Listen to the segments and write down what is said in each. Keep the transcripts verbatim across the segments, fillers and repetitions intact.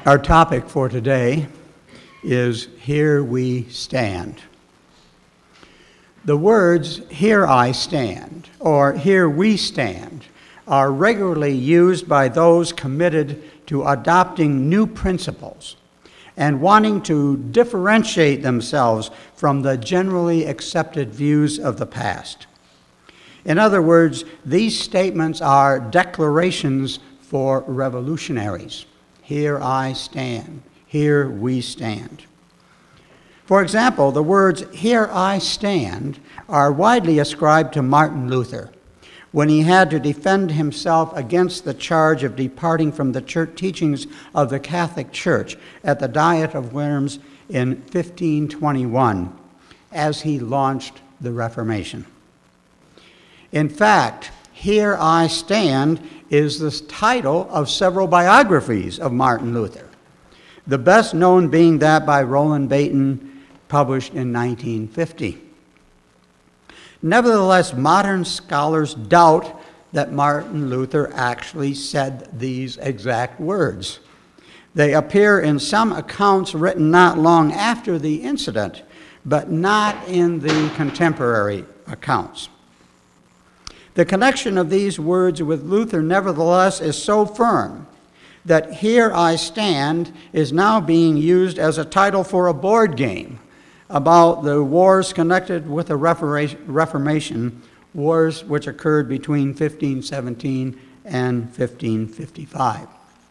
Our topic for today is Here We Stand. The words, Here I Stand, or Here We Stand, are regularly used by those committed to adopting new principles and wanting to differentiate themselves from the generally accepted views of the past. In other words, these statements are declarations for revolutionaries. Here I stand. Here we stand. For example, the words, Here I stand, are widely ascribed to Martin Luther when he had to defend himself against the charge of departing from the church teachings of the Catholic Church at the Diet of Worms in fifteen twenty-one as he launched the Reformation. In fact, Here I Stand is the title of several biographies of Martin Luther, the best known being that by Roland Bainton, published in nineteen fifty. Nevertheless, modern scholars doubt that Martin Luther actually said these exact words. They appear in some accounts written not long after the incident, but not in the contemporary accounts. The connection of these words with Luther, nevertheless, is so firm that Here I Stand is now being used as a title for a board game about the wars connected with the Reformation, wars which occurred between fifteen seventeen and fifteen fifty-five.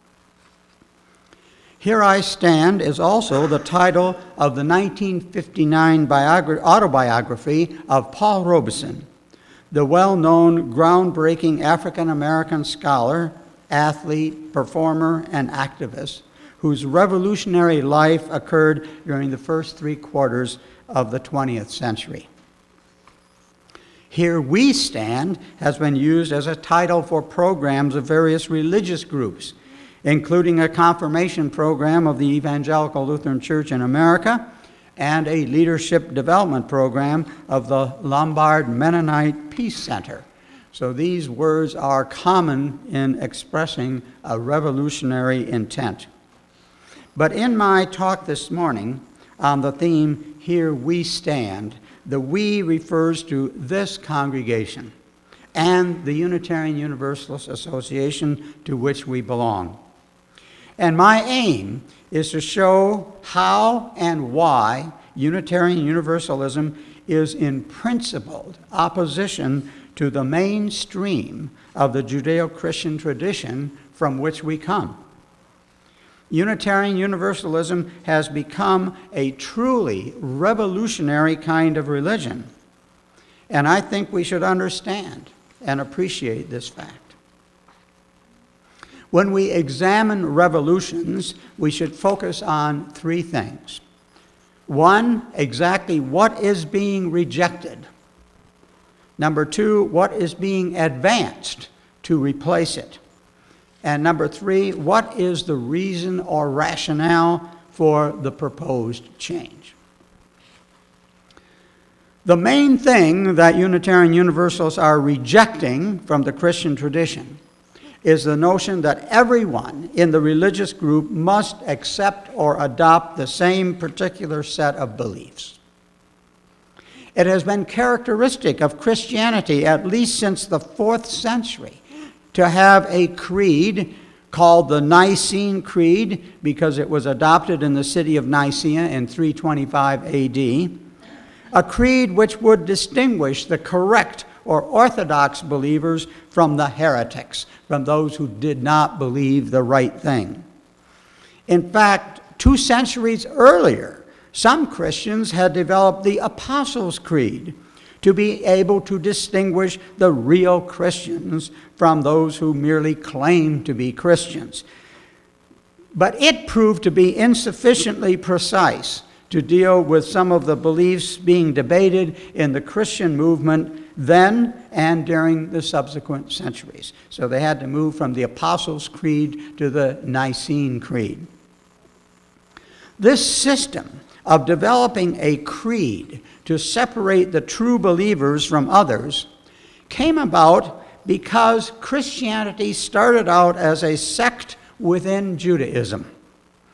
Here I Stand is also the title of the nineteen fifty-nine biogra- autobiography of Paul Robeson, the well-known, groundbreaking African-American scholar, athlete, performer, and activist, whose revolutionary life occurred during the first three quarters of the twentieth century. Here We Stand has been used as a title for programs of various religious groups, including a confirmation program of the Evangelical Lutheran Church in America and a leadership development program of the Lombard Mennonite Peace Center. So these words are common in expressing a revolutionary intent. But in my talk this morning on the theme, Here We Stand, the we refers to this congregation and the Unitarian Universalist Association to which we belong. And my aim is to show how and why Unitarian Universalism is in principled opposition to the mainstream of the Judeo-Christian tradition from which we come. Unitarian Universalism has become a truly revolutionary kind of religion, and I think we should understand and appreciate this fact. When we examine revolutions, we should focus on three things. One, exactly what is being rejected. Number two, what is being advanced to replace it. And number three, what is the reason or rationale for the proposed change? The main thing that Unitarian Universalists are rejecting from the Christian tradition is the notion that everyone in the religious group must accept or adopt the same particular set of beliefs. It has been characteristic of Christianity, at least since the fourth century, to have a creed called the Nicene Creed because it was adopted in the city of Nicaea in three twenty-five A D, a creed which would distinguish the correct or orthodox believers from the heretics, from those who did not believe the right thing. In fact, two centuries earlier, some Christians had developed the Apostles' Creed to be able to distinguish the real Christians from those who merely claim to be Christians. But it proved to be insufficiently precise to deal with some of the beliefs being debated in the Christian movement then and during the subsequent centuries. So they had to move from the Apostles' Creed to the Nicene Creed. This system of developing a creed to separate the true believers from others came about because Christianity started out as a sect within Judaism.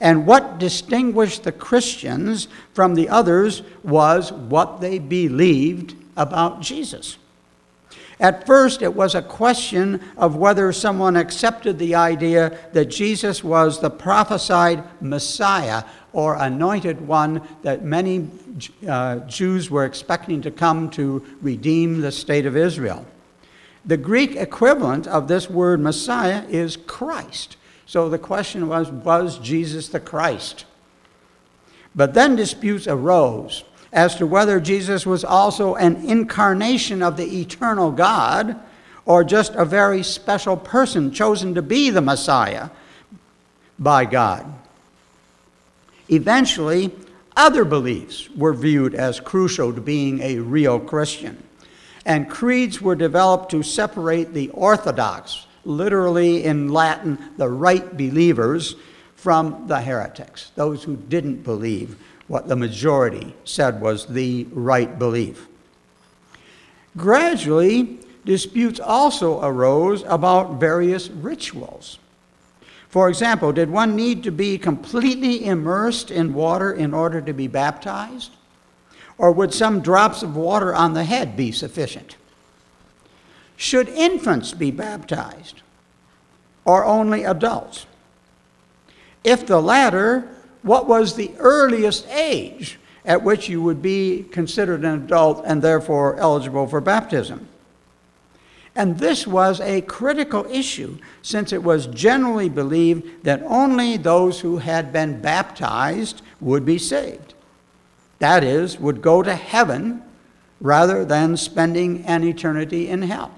And what distinguished the Christians from the others was what they believed about Jesus. At first, it was a question of whether someone accepted the idea that Jesus was the prophesied Messiah or anointed one that many uh, Jews were expecting to come to redeem the state of Israel. The Greek equivalent of this word Messiah is Christ. So the question was, was Jesus the Christ? But then disputes arose as to whether Jesus was also an incarnation of the eternal God or just a very special person chosen to be the Messiah by God. Eventually, other beliefs were viewed as crucial to being a real Christian, and creeds were developed to separate the orthodox, literally in Latin, the right believers, from the heretics, those who didn't believe what the majority said was the right belief. Gradually, disputes also arose about various rituals. For example, did one need to be completely immersed in water in order to be baptized? Or would some drops of water on the head be sufficient? Should infants be baptized, or only adults? If the latter, what was the earliest age at which you would be considered an adult and therefore eligible for baptism? And this was a critical issue, since it was generally believed that only those who had been baptized would be saved. That is, would go to heaven rather than spending an eternity in hell.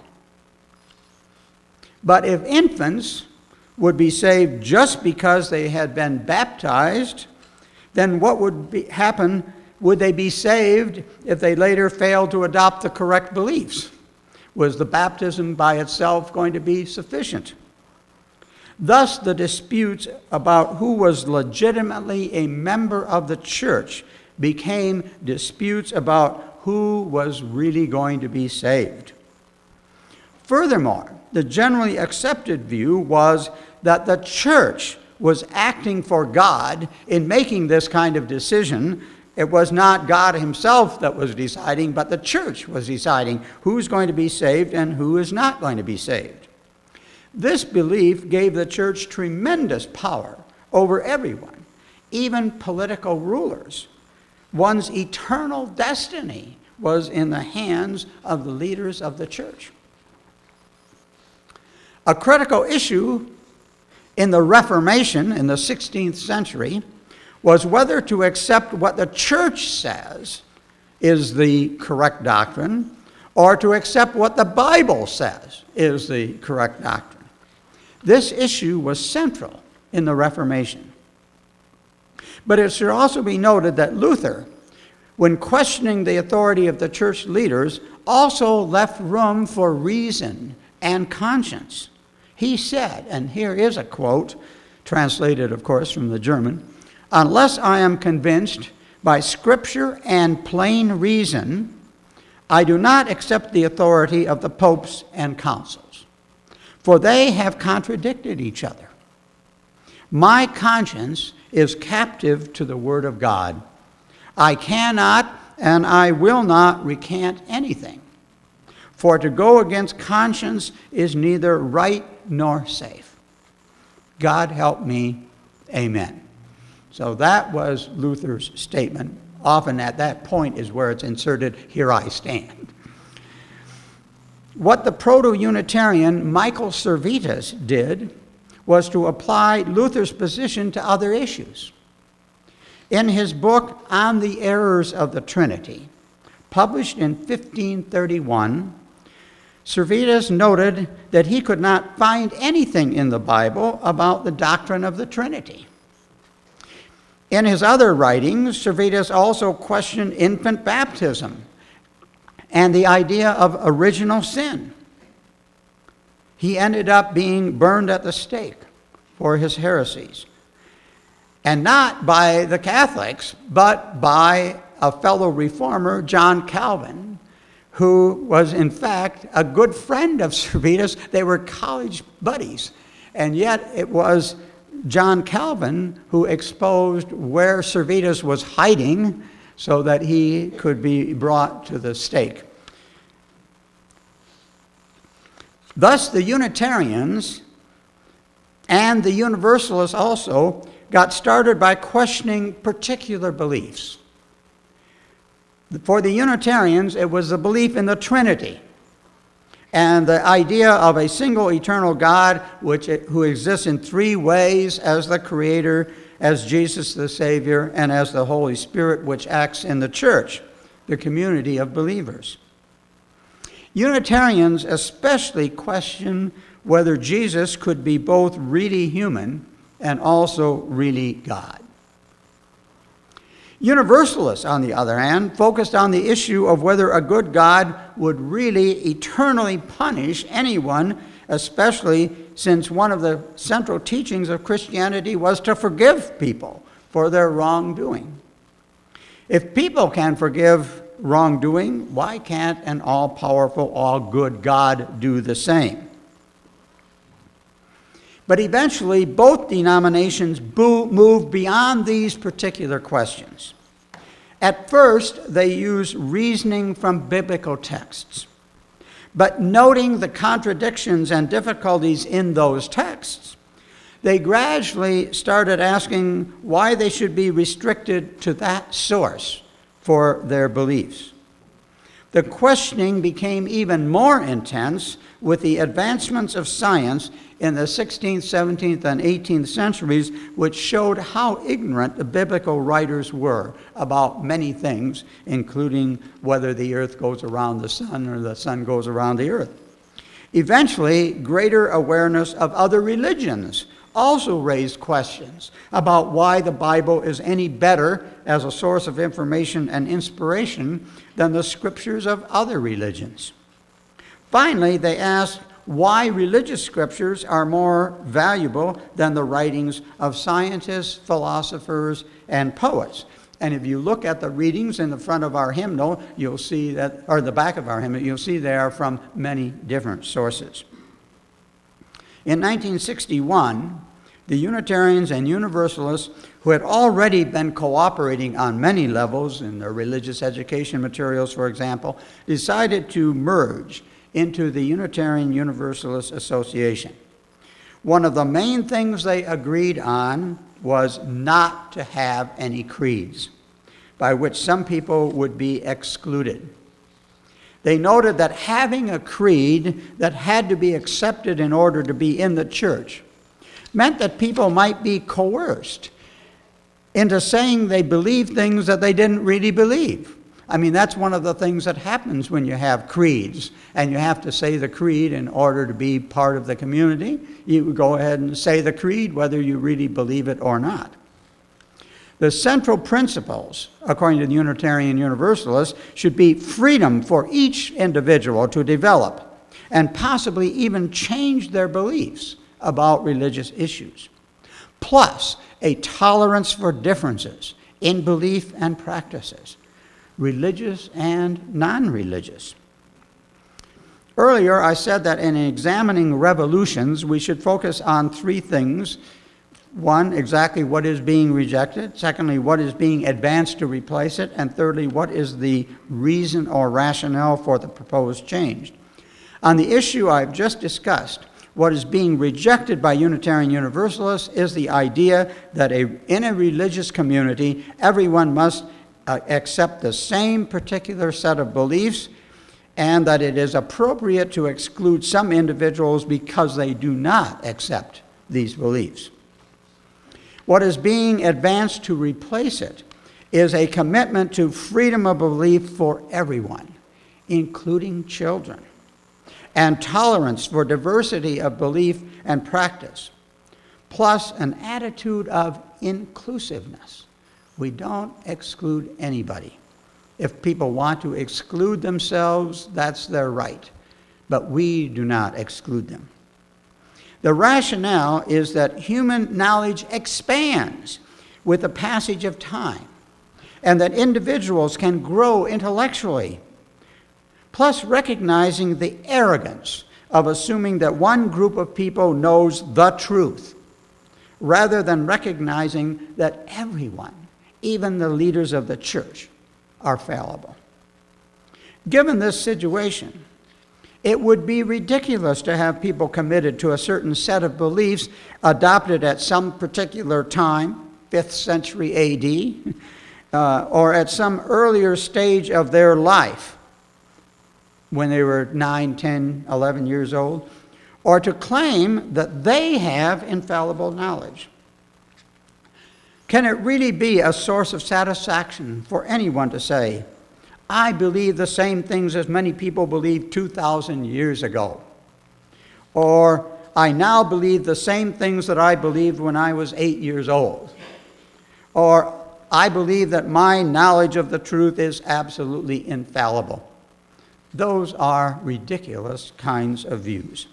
But if infants would be saved just because they had been baptized, then what would be, happen? Would they be saved if they later failed to adopt the correct beliefs? Was the baptism by itself going to be sufficient? Thus, the disputes about who was legitimately a member of the church became disputes about who was really going to be saved. Furthermore, the generally accepted view was that the church was acting for God in making this kind of decision. It was not God himself that was deciding, but the church was deciding who's going to be saved and who is not going to be saved. This belief gave the church tremendous power over everyone, even political rulers. One's eternal destiny was in the hands of the leaders of the church. A critical issue in the Reformation in the sixteenth century was whether to accept what the church says is the correct doctrine or to accept what the Bible says is the correct doctrine. This issue was central in the Reformation. But it should also be noted that Luther, when questioning the authority of the church leaders, also left room for reason and conscience. He said, and here is a quote, translated, of course, from the German, "Unless I am convinced by Scripture and plain reason, I do not accept the authority of the popes and councils, for they have contradicted each other. My conscience is captive to the Word of God. I cannot and I will not recant anything. For to go against conscience is neither right nor safe. God help me, amen." So that was Luther's statement. Often at that point is where it's inserted, "Here I stand." What the Proto-Unitarian Michael Servetus did was to apply Luther's position to other issues. In his book, On the Errors of the Trinity, published in fifteen thirty-one, Servetus noted that he could not find anything in the Bible about the doctrine of the Trinity. In his other writings, Servetus also questioned infant baptism and the idea of original sin. He ended up being burned at the stake for his heresies. And not by the Catholics, but by a fellow reformer, John Calvin, who was in fact a good friend of Servetus. They were college buddies. And yet it was John Calvin who exposed where Servetus was hiding so that he could be brought to the stake. Thus, the Unitarians and the Universalists also got started by questioning particular beliefs. For the Unitarians, it was the belief in the Trinity and the idea of a single eternal God which, who exists in three ways: as the Creator, as Jesus the Savior, and as the Holy Spirit, which acts in the church, the community of believers. Unitarians especially question whether Jesus could be both really human and also really God. Universalists, on the other hand, focused on the issue of whether a good God would really eternally punish anyone, especially since one of the central teachings of Christianity was to forgive people for their wrongdoing. If people can forgive wrongdoing, why can't an all-powerful, all-good God do the same? But eventually, both denominations moved beyond these particular questions. At first, they used reasoning from biblical texts. But noting the contradictions and difficulties in those texts, they gradually started asking why they should be restricted to that source for their beliefs. The questioning became even more intense with the advancements of science in the sixteenth, seventeenth, and eighteenth centuries, which showed how ignorant the biblical writers were about many things, including whether the earth goes around the sun or the sun goes around the earth. Eventually, greater awareness of other religions also raised questions about why the Bible is any better as a source of information and inspiration than the scriptures of other religions. Finally, they asked why religious scriptures are more valuable than the writings of scientists, philosophers, and poets. And if you look at the readings in the front of our hymnal, you'll see that, or the back of our hymnal, you'll see they are from many different sources. In nineteen sixty-one, the Unitarians and Universalists, who had already been cooperating on many levels in their religious education materials, for example, decided to merge into the Unitarian Universalist Association. One of the main things they agreed on was not to have any creeds, by which some people would be excluded. They noted that having a creed that had to be accepted in order to be in the church meant that people might be coerced into saying they believe things that they didn't really believe. I mean, that's one of the things that happens when you have creeds, and you have to say the creed in order to be part of the community. You go ahead and say the creed whether you really believe it or not. The central principles, according to the Unitarian Universalists, should be freedom for each individual to develop and possibly even change their beliefs about religious issues, plus a tolerance for differences in belief and practices, religious and non-religious. Earlier, I said that in examining revolutions, we should focus on three things. One, exactly what is being rejected. Secondly, what is being advanced to replace it. And thirdly, what is the reason or rationale for the proposed change. On the issue I've just discussed, what is being rejected by Unitarian Universalists is the idea that a, in a religious community, everyone must uh, accept the same particular set of beliefs, and that it is appropriate to exclude some individuals because they do not accept these beliefs. What is being advanced to replace it is a commitment to freedom of belief for everyone, including children, and tolerance for diversity of belief and practice, plus an attitude of inclusiveness. We don't exclude anybody. If people want to exclude themselves, that's their right, but we do not exclude them. The rationale is that human knowledge expands with the passage of time, and that individuals can grow intellectually, plus recognizing the arrogance of assuming that one group of people knows the truth, rather than recognizing that everyone, even the leaders of the church, are fallible. Given this situation, it would be ridiculous to have people committed to a certain set of beliefs adopted at some particular time, fifth century A D, uh, or at some earlier stage of their life, when they were nine, ten, eleven years old, or to claim that they have infallible knowledge. Can it really be a source of satisfaction for anyone to say, I believe the same things as many people believed two thousand years ago, or I now believe the same things that I believed when I was eight years old, or I believe that my knowledge of the truth is absolutely infallible? Those are ridiculous kinds of views.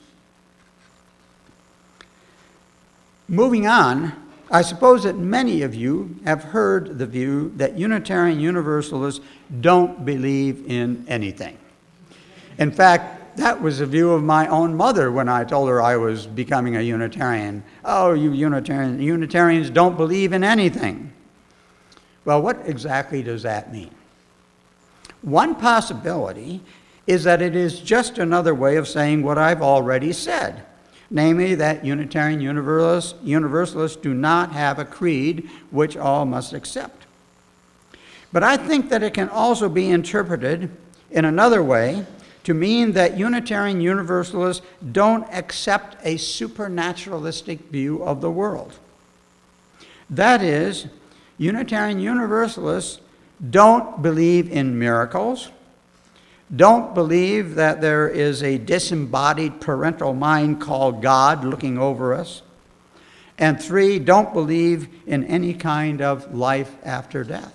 Moving on, I suppose that many of you have heard the view that Unitarian Universalists don't believe in anything. In fact, that was the view of my own mother when I told her I was becoming a Unitarian. Oh, you Unitarian, Unitarians don't believe in anything. Well, what exactly does that mean? One possibility is that it is just another way of saying what I've already said. Namely, that Unitarian Universalists, Universalists do not have a creed which all must accept. But I think that it can also be interpreted in another way to mean that Unitarian Universalists don't accept a supernaturalistic view of the world. That is, Unitarian Universalists don't believe in miracles, don't believe that there is a disembodied parental mind called God looking over us. And three, don't believe in any kind of life after death.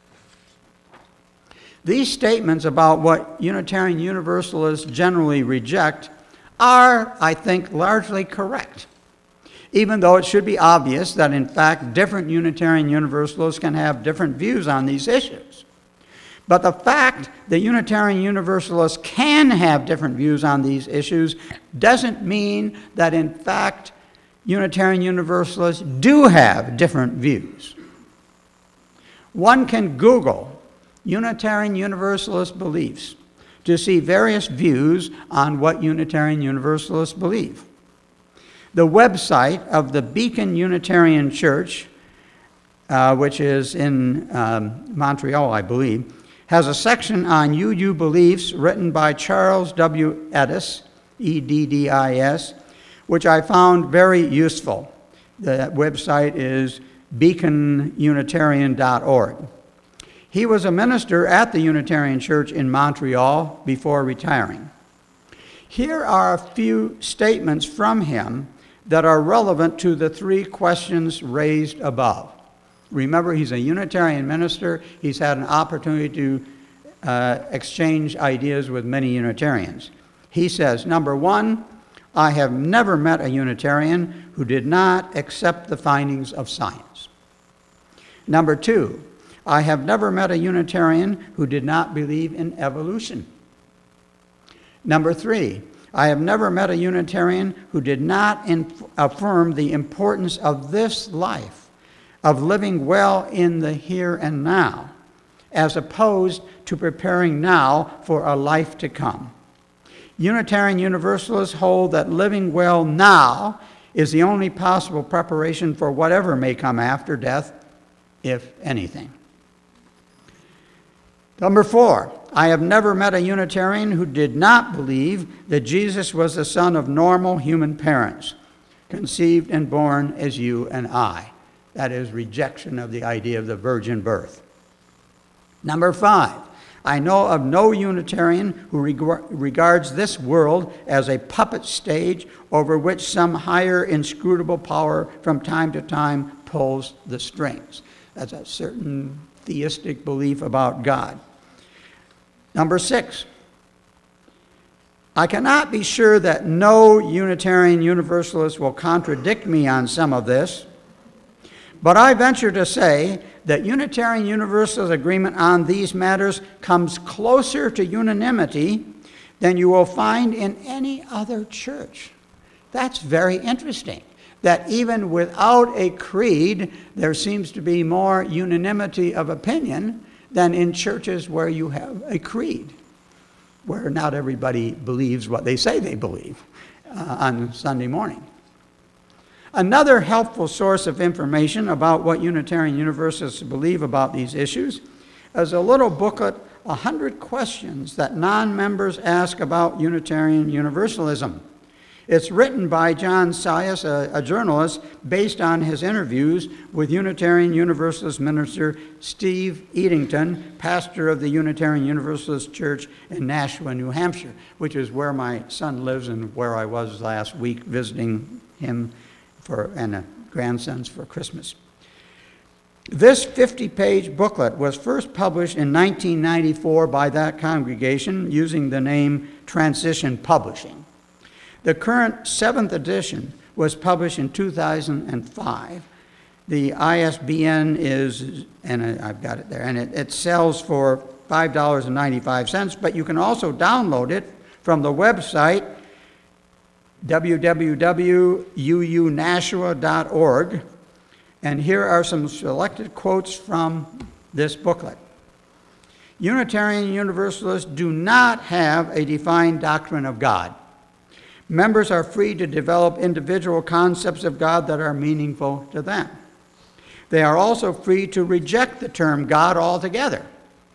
These statements about what Unitarian Universalists generally reject are, I think, largely correct, even though it should be obvious that, in fact, different Unitarian Universalists can have different views on these issues. But the fact that Unitarian Universalists can have different views on these issues doesn't mean that, in fact, Unitarian Universalists do have different views. One can Google Unitarian Universalist beliefs to see various views on what Unitarian Universalists believe. The website of the Beacon Unitarian Church, uh, which is in um, Montreal, I believe, has a section on U U beliefs written by Charles W. Eddis, E D D I S, which I found very useful. The website is beacon unitarian dot org. He was a minister at the Unitarian Church in Montreal before retiring. Here are a few statements from him that are relevant to the three questions raised above. Remember, he's a Unitarian minister. He's had an opportunity to uh, exchange ideas with many Unitarians. He says, number one, I have never met a Unitarian who did not accept the findings of science. Number two, I have never met a Unitarian who did not believe in evolution. Number three, I have never met a Unitarian who did not inf- affirm the importance of this life, of living well in the here and now, as opposed to preparing now for a life to come. Unitarian Universalists hold that living well now is the only possible preparation for whatever may come after death, if anything. Number four, I have never met a Unitarian who did not believe that Jesus was the son of normal human parents, conceived and born as you and I. That is rejection of the idea of the virgin birth. Number five, I know of no Unitarian who reg- regards this world as a puppet stage over which some higher inscrutable power from time to time pulls the strings. That's a certain theistic belief about God. Number six, I cannot be sure that no Unitarian Universalist will contradict me on some of this, but I venture to say that Unitarian Universalist agreement on these matters comes closer to unanimity than you will find in any other church. That's very interesting. that even without a creed, there seems to be more unanimity of opinion than in churches where you have a creed, where not everybody believes what they say they believe uh, on Sunday morning. Another helpful source of information about what Unitarian Universalists believe about these issues is a little booklet, one hundred Questions That Non-Members Ask About Unitarian Universalism. It's written by John Sias, a, a journalist, based on his interviews with Unitarian Universalist minister Steve Eadington, pastor of the Unitarian Universalist Church in Nashua, New Hampshire, which is where my son lives and where I was last week visiting him for and uh, grandsons for Christmas. This fifty-page booklet was first published in nineteen ninety-four by that congregation using the name Transition Publishing. The current seventh edition was published in two thousand five. The I S B N is, and I've got it there, and it, it sells for five dollars and ninety-five cents, but you can also download it from the website w w w dot u u nashua dot org. And here are some selected quotes from this booklet. Unitarian Universalists do not have a defined doctrine of God. Members are free to develop individual concepts of God that are meaningful to them. They are also free to reject the term God altogether.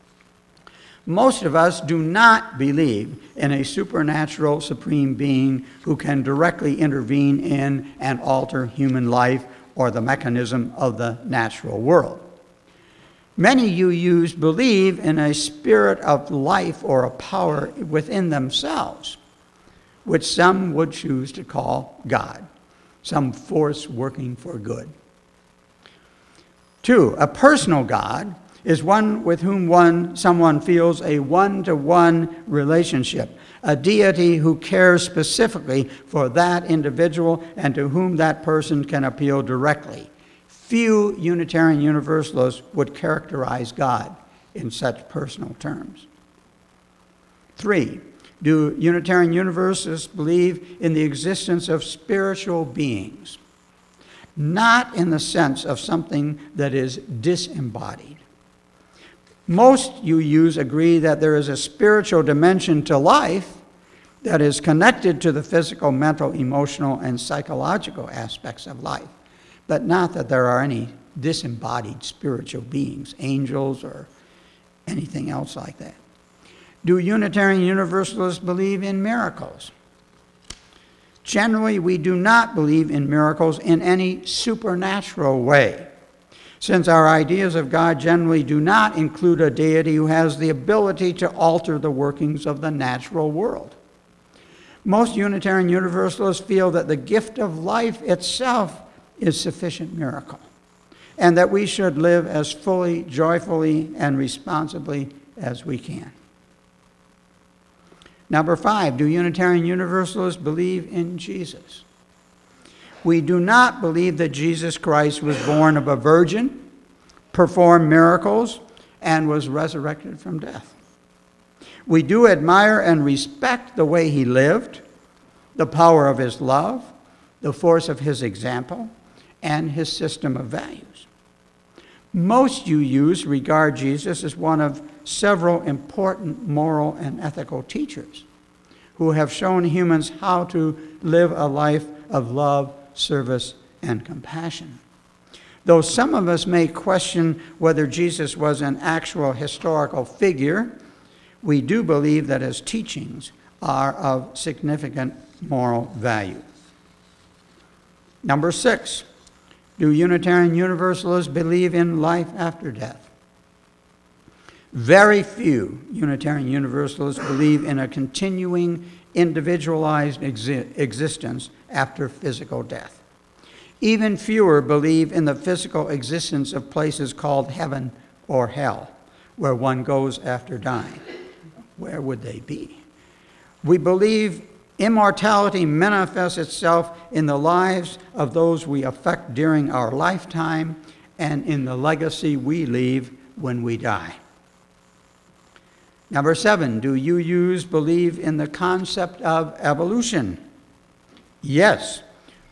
Most of us do not believe in a supernatural supreme being who can directly intervene in and alter human life or the mechanism of the natural world. Many U Us believe in a spirit of life or a power within themselves, which some would choose to call God, some force working for good. Two, a personal God is one with whom one someone feels a one-to-one relationship, a deity who cares specifically for that individual and to whom that person can appeal directly. Few Unitarian Universalists would characterize God in such personal terms. Three, do Unitarian Universalists believe in the existence of spiritual beings? Not in the sense of something that is disembodied. Most U Us agree that there is a spiritual dimension to life that is connected to the physical, mental, emotional, and psychological aspects of life, but not that there are any disembodied spiritual beings, angels, or anything else like that. Do Unitarian Universalists believe in miracles? Generally, we do not believe in miracles in any supernatural way, since our ideas of God generally do not include a deity who has the ability to alter the workings of the natural world. Most Unitarian Universalists feel that the gift of life itself is sufficient miracle, and that we should live as fully, joyfully, and responsibly as we can. Number five, do Unitarian Universalists believe in Jesus? We do not believe that Jesus Christ was born of a virgin, performed miracles, and was resurrected from death. We do admire and respect the way he lived, the power of his love, the force of his example, and his system of values. Most U Us regard Jesus as one of several important moral and ethical teachers who have shown humans how to live a life of love, service, and compassion. Though some of us may question whether Jesus was an actual historical figure, we do believe that his teachings are of significant moral value. Number six, do Unitarian Universalists believe in life after death? Very few Unitarian Universalists believe in a continuing individualized exi- existence after physical death. Even fewer believe in the physical existence of places called heaven or hell, where one goes after dying. Where would they be? We believe immortality manifests itself in the lives of those we affect during our lifetime and in the legacy we leave when we die. Number seven, do U Us believe in the concept of evolution? Yes.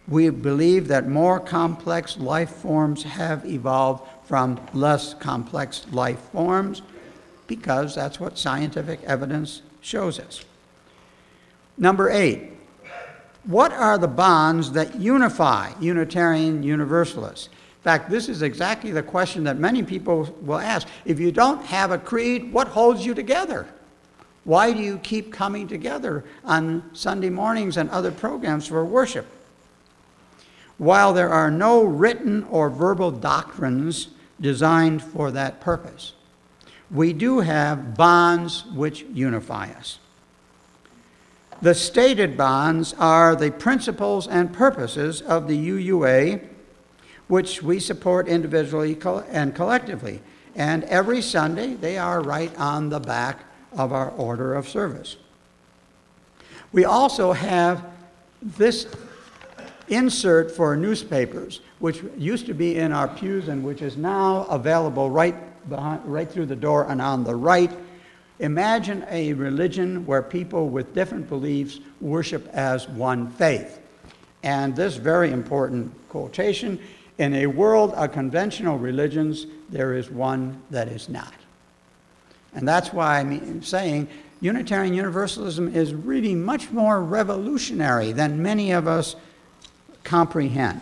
We believe that more complex life forms have evolved from less complex life forms because that's what scientific evidence shows us. Number eight, what are the bonds that unify Unitarian Universalists? In fact, this is exactly the question that many people will ask. If you don't have a creed, what holds you together? Why do you keep coming together on Sunday mornings and other programs for worship? While there are no written or verbal doctrines designed for that purpose, we do have bonds which unify us. The stated bonds are the principles and purposes of the U U A, which we support individually and collectively. And every Sunday, they are right on the back of our order of service. We also have this insert for newspapers, which used to be in our pews and which is now available right behind, right through the door and on the right. Imagine a religion where people with different beliefs worship as one faith. And this very important quotation, in a world of conventional religions, there is one that is not. And that's why I'm saying Unitarian Universalism is really much more revolutionary than many of us comprehend.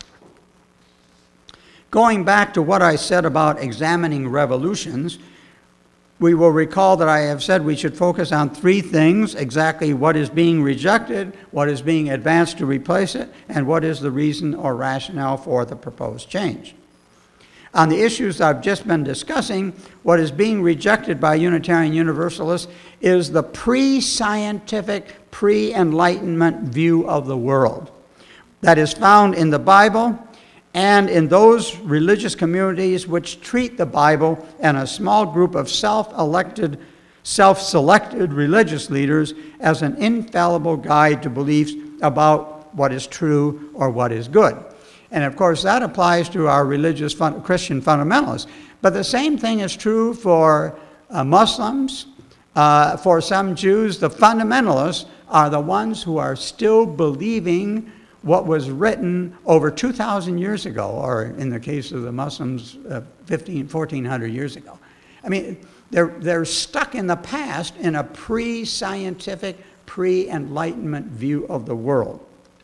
Going back to what I said about examining revolutions, we will recall that I have said we should focus on three things: exactly what is being rejected, what is being advanced to replace it, and what is the reason or rationale for the proposed change. On the issues I've just been discussing, what is being rejected by Unitarian Universalists is the pre-scientific, pre-enlightenment view of the world that is found in the Bible and in those religious communities which treat the Bible and a small group of self-elected, self-selected religious leaders as an infallible guide to beliefs about what is true or what is good. And of course, that applies to our religious fun- Christian fundamentalists. But the same thing is true for uh, Muslims. Uh, for some Jews, the fundamentalists are the ones who are still believing what was written over two thousand years ago, or in the case of the Muslims, uh, fifteen, fourteen hundred years ago. I mean, they're, they're stuck in the past in a pre-scientific, pre-enlightenment view of the world.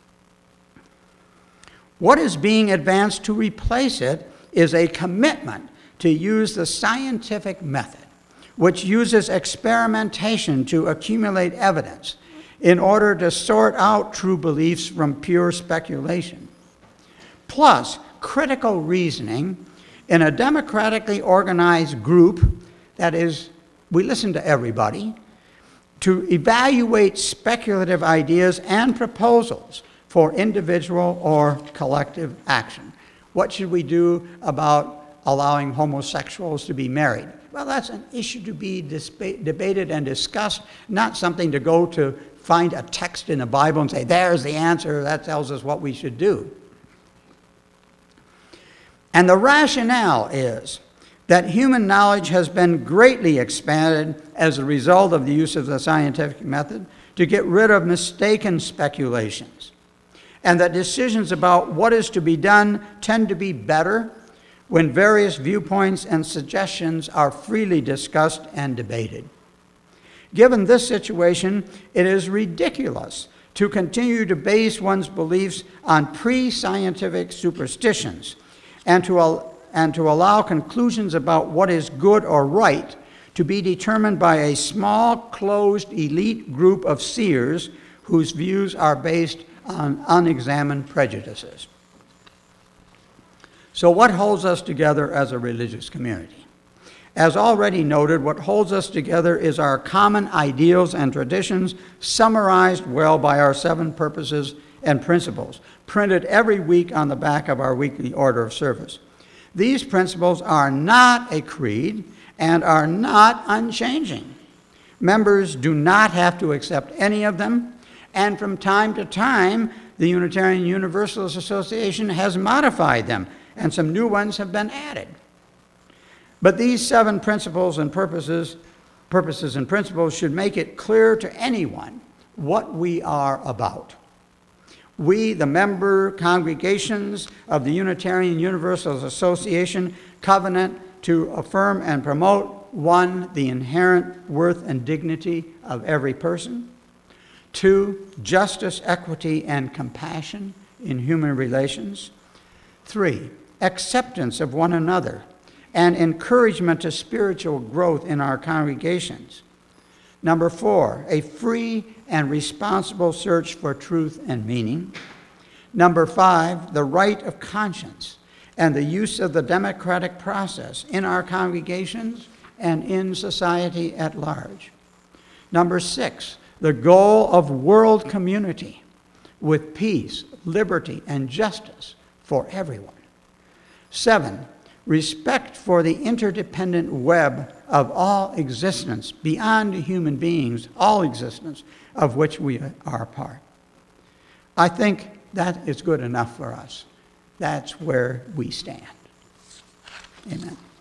What is being advanced to replace it is a commitment to use the scientific method, which uses experimentation to accumulate evidence in order to sort out true beliefs from pure speculation, plus critical reasoning in a democratically organized group, that is, we listen to everybody, to evaluate speculative ideas and proposals for individual or collective action. What should we do about allowing homosexuals to be married? Well, that's an issue to be dispa- debated and discussed, not something to go to find a text in the Bible and say, there's the answer, that tells us what we should do. And the rationale is that human knowledge has been greatly expanded as a result of the use of the scientific method to get rid of mistaken speculations, and that decisions about what is to be done tend to be better when various viewpoints and suggestions are freely discussed and debated. Given this situation, it is ridiculous to continue to base one's beliefs on pre-scientific superstitions and to, al- and to allow conclusions about what is good or right to be determined by a small, closed, elite group of seers whose views are based on unexamined prejudices. So what holds us together as a religious community? As already noted, what holds us together is our common ideals and traditions, summarized well by our seven purposes and principles, printed every week on the back of our weekly order of service. These principles are not a creed and are not unchanging. Members do not have to accept any of them, and from time to time, the Unitarian Universalist Association has modified them, and some new ones have been added. But these seven principles and purposes, purposes and principles should make it clear to anyone what we are about. We, the member congregations of the Unitarian Universalist Association, covenant to affirm and promote, one, the inherent worth and dignity of every person; two, justice, equity, and compassion in human relations; three, acceptance of one another and encouragement to spiritual growth in our congregations; number four, a free and responsible search for truth and meaning; number five, the right of conscience and the use of the democratic process in our congregations and in society at large; number six, the goal of world community with peace, liberty, and justice for everyone; seven, respect for the interdependent web of all existence beyond human beings, all existence of which we are a part. I think that is good enough for us. That's where we stand. Amen.